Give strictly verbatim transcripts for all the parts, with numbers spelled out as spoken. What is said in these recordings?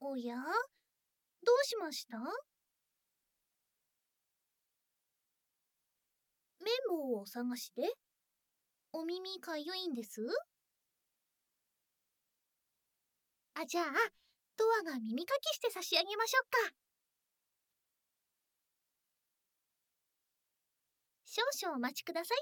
おや、どうしました？綿棒をお探しで？お耳かゆいんです？あ、じゃあ、トアが耳かきして差し上げましょうか。少々お待ちください。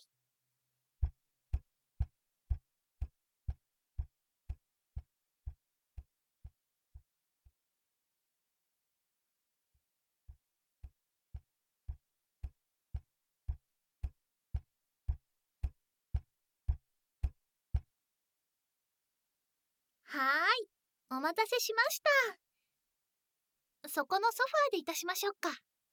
はーい、お待たせしました。そこのソファーでいたしましょうか。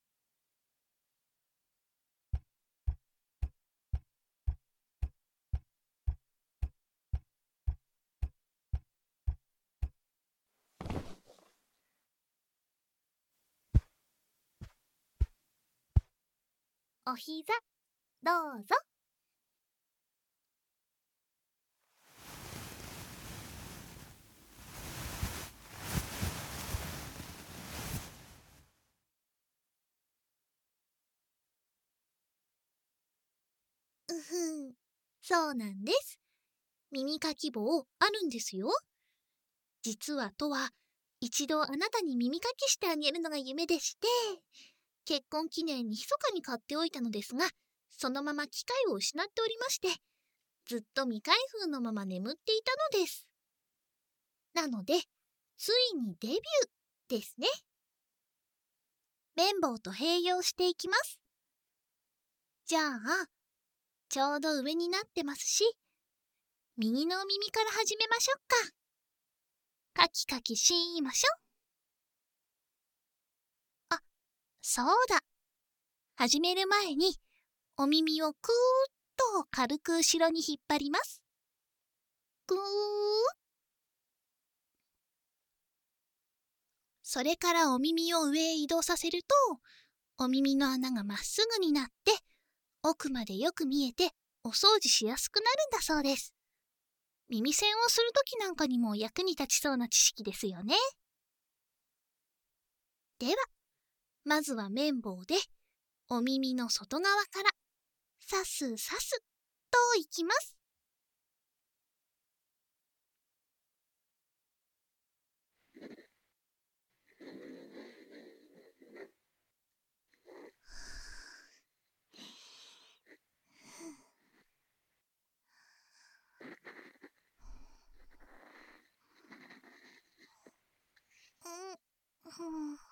お膝、どうぞ。うふん、そうなんです。耳かき棒あるんですよ。実はとは、一度あなたに耳かきしてあげるのが夢でして、結婚記念に密かに買っておいたのですが、そのまま機会を失っておりまして、ずっと未開封のまま眠っていたのです。なので、ついにデビューですね。綿棒と併用していきます。じゃあ、ちょうど上になってますし、右のお耳から始めましょうか。カキカキしましょう。あ、そうだ。始める前に、お耳をくーっと軽く後ろに引っ張ります。くー。それからお耳を上へ移動させると、お耳の穴がまっすぐになって、奥までよく見えてお掃除しやすくなるんだそうです。耳栓をするときなんかにも役に立ちそうな知識ですよね。では、まずは綿棒でお耳の外側からさすさすといきます。うん、うん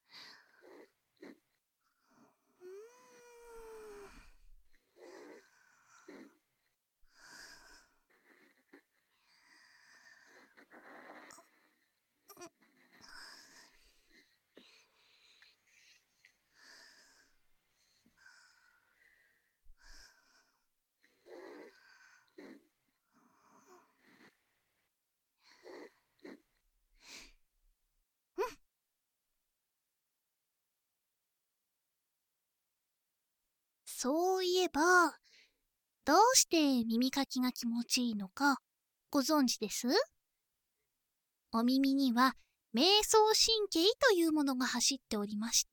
そういえば、どうして耳かきが気持ちいいのかご存知です？お耳には迷走神経というものが走っておりまして、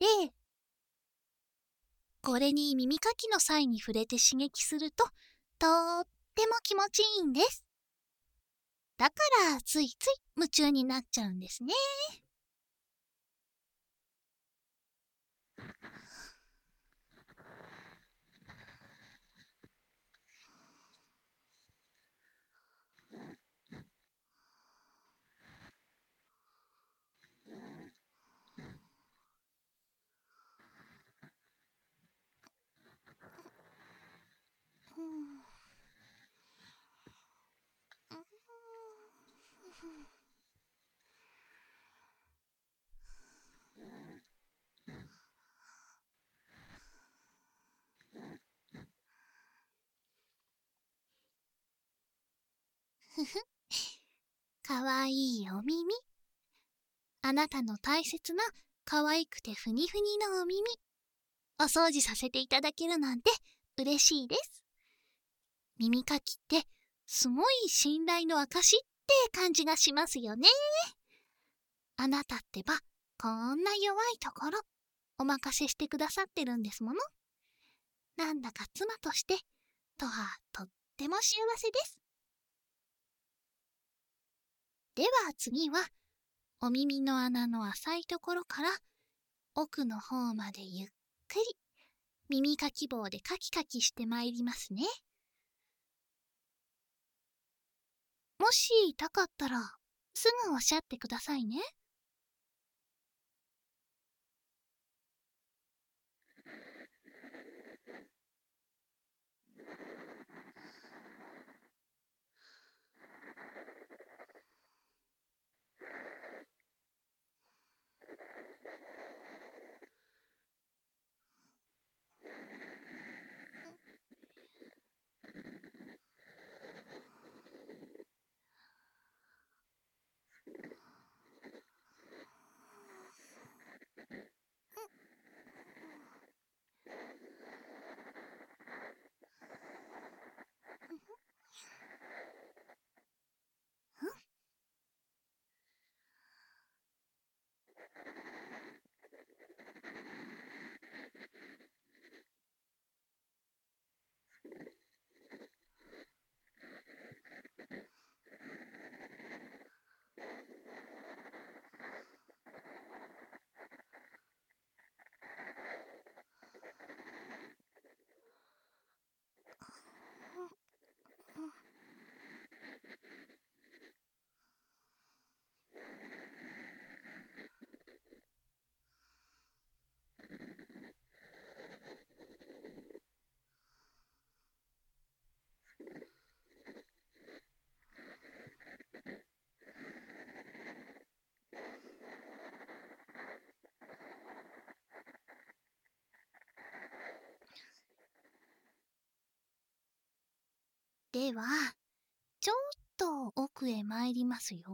これに耳かきの際に触れて刺激すると、とっても気持ちいいんです。だからついつい夢中になっちゃうんですね。ふふ、かわいいお耳。あなたの大切な可愛くてふにふにのお耳、お掃除させていただけるなんて嬉しいです。耳かきってすごい信頼の証って感じがしますよね。 あなたってば、こんな弱いところ、お任せしてくださってるんですもの。なんだか妻として、とはとっても幸せです。では次は、お耳の穴の浅いところから、奥の方までゆっくり、耳かき棒でカキカキしてまいりますね。もし痛かったら、すぐおっしゃってくださいね。では、ちょっと奥へ参りますよ。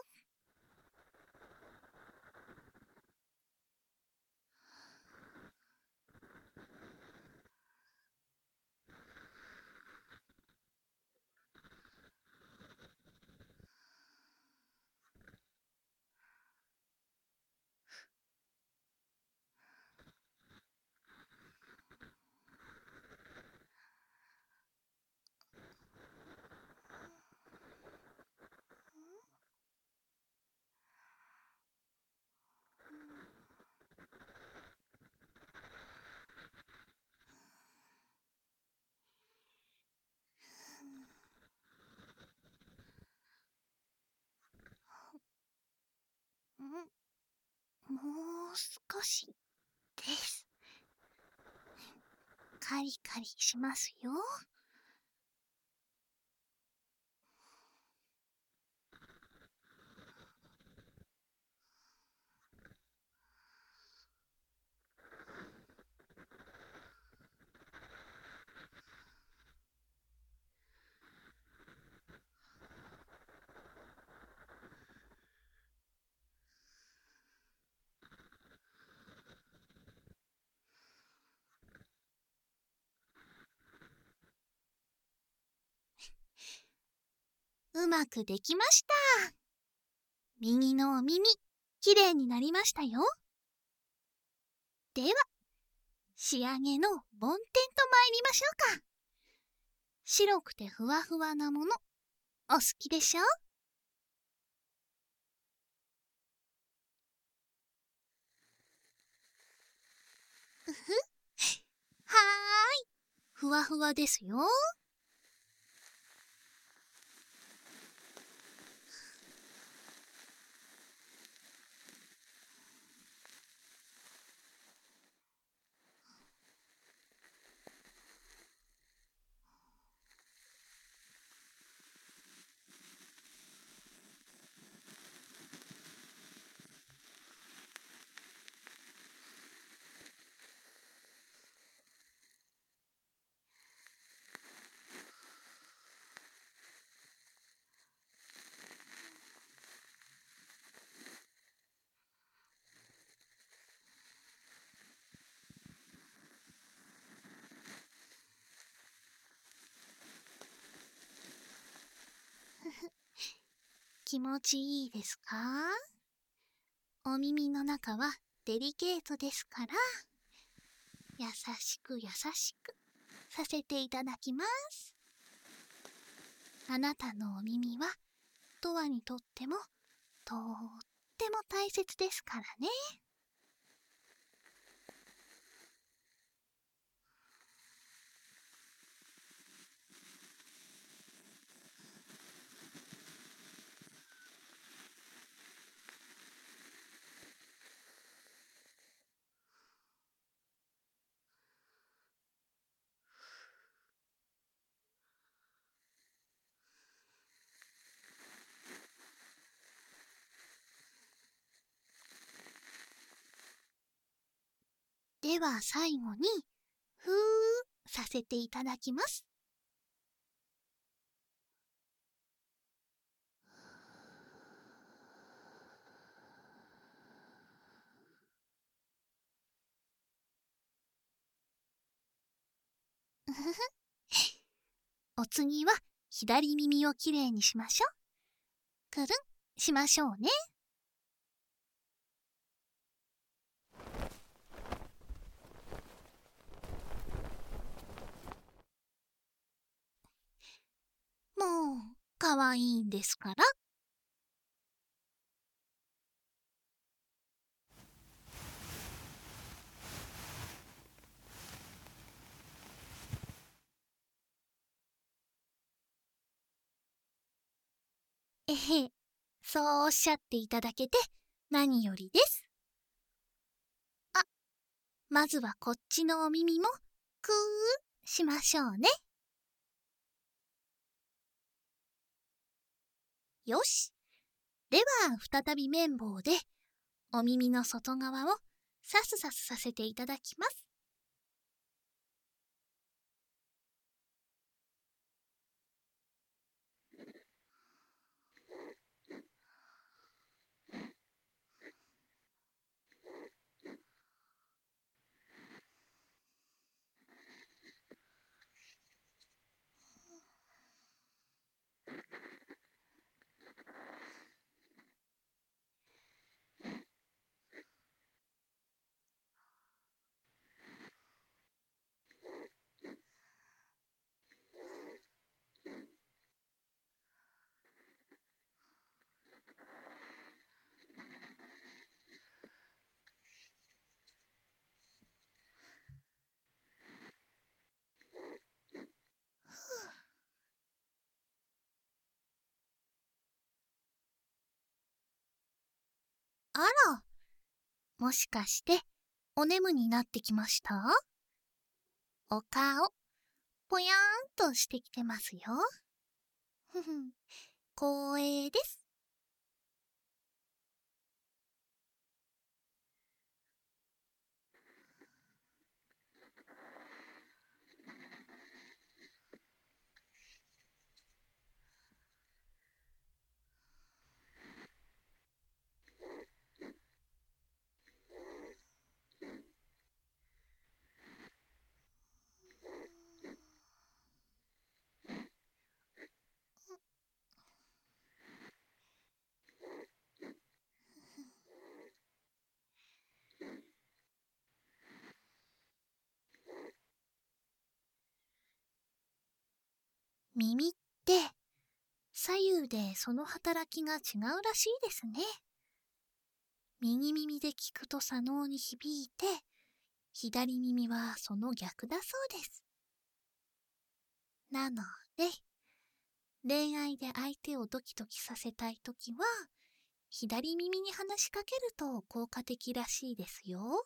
もう少しです。カリカリしますよ。うまくできました。右のお耳、きれいになりましたよ。では、仕上げの梵天と参りましょうか。白くてふわふわなもの、お好きでしょう？うふ、はーい、ふわふわですよ。気持ちいいですか？ お耳の中はデリケートですから、優しく優しくさせていただきます。あなたのお耳はトワにとってもとっても大切ですからね。では最後にふーさせていただきます。お次は左耳をきれいにしましょう。くるんしましょうね。もうかわいいんですから。えへ、そうおっしゃっていただけて何よりです。あ、まずはこっちのお耳もくーしましょうね。よし。では再び綿棒でお耳の外側をさすさすさせていただきます。あら、もしかしてお眠になってきました？お顔ぽやーんとしてきてますよ。ふふん、光栄です。耳って左右でその働きが違うらしいですね。右耳で聞くと左脳に響いて、左耳はその逆だそうです。なので、恋愛で相手をドキドキさせたいときは、左耳に話しかけると効果的らしいですよ。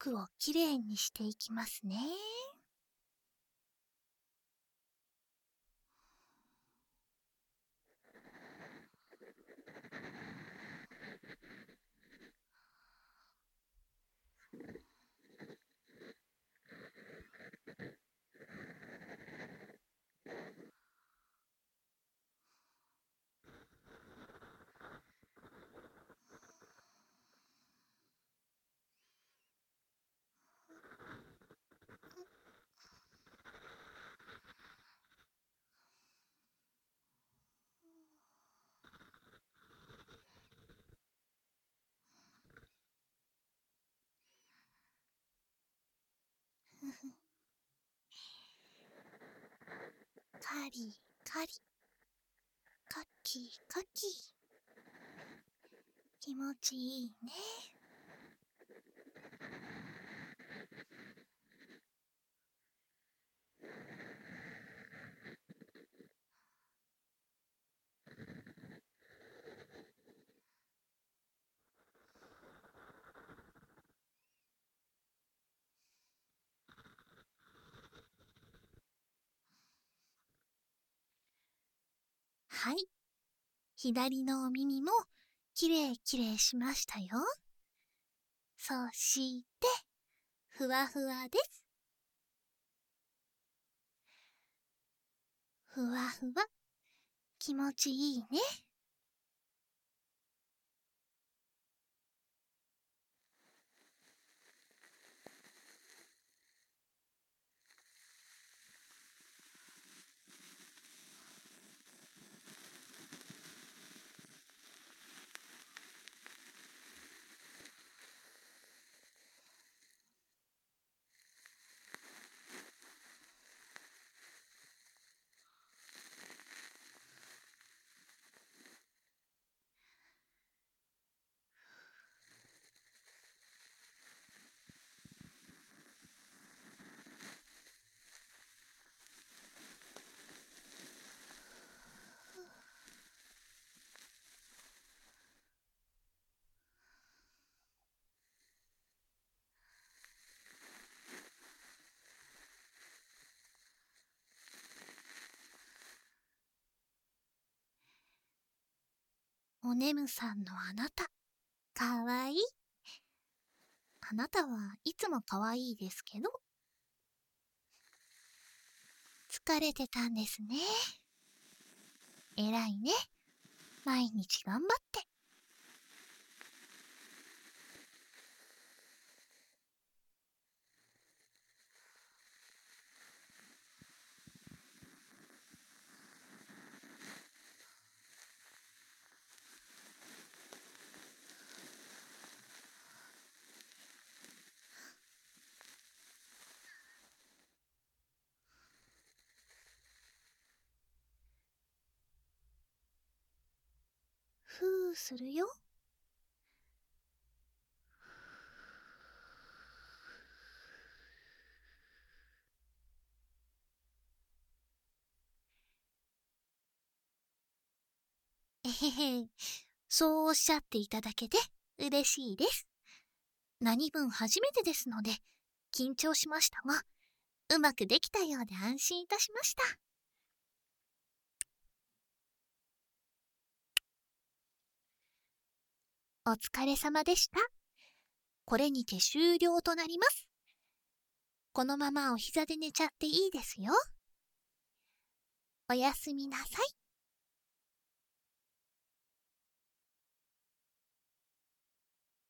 奥をきれいにしていきますね。カリカリ、カキカキ、気持ちいいね。はい、左のお耳もきれいきれいしましたよ。そしてふわふわです。ふわふわ、気持ちいいね。おねむさんのあなた、かわいい。あなたはいつもかわいいですけど、疲れてたんですね。えらいね。毎日頑張って。ふーするよ。えへへ、そうおっしゃっていただけて嬉しいです。何分初めてですので緊張しましたが、うまくできたようで安心いたしました。お疲れ様でした。これにて終了となります。このままお膝で寝ちゃっていいですよ。おやすみなさい。